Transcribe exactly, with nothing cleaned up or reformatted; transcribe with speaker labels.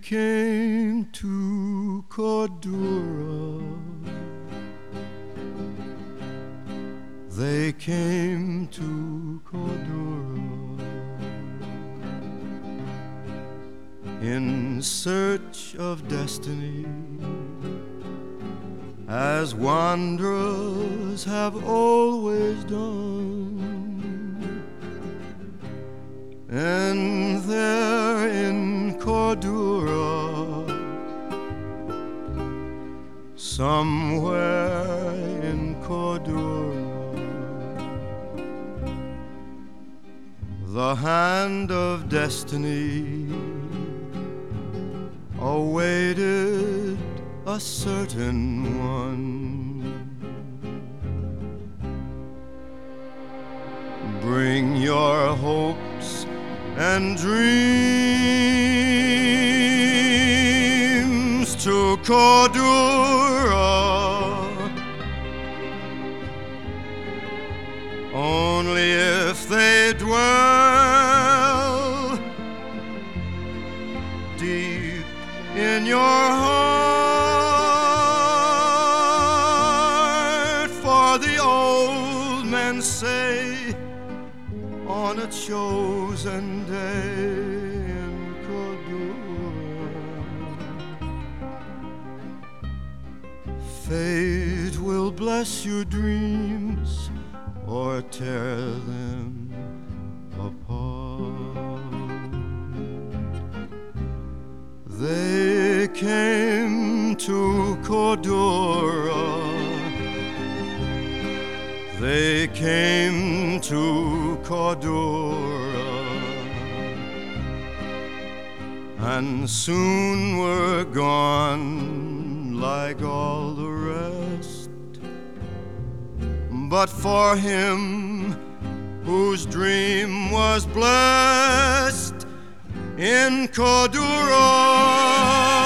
Speaker 1: came to Cordura. They came to Cordura in search of destiny, as wanderers have always done. And there in Cordura, somewhere in Cordura, the hand of destiny awaited a certain one. Bring your hopes and dreams to Cordura. Only if they dwell deep in your heart, for the old men say on a chosen day in Cordura, fate will bless your dreams or tear them apart. They came to Cordura. They came to Cordura, and soon were gone like all the rest. But for him whose dream was blessed in Cordura,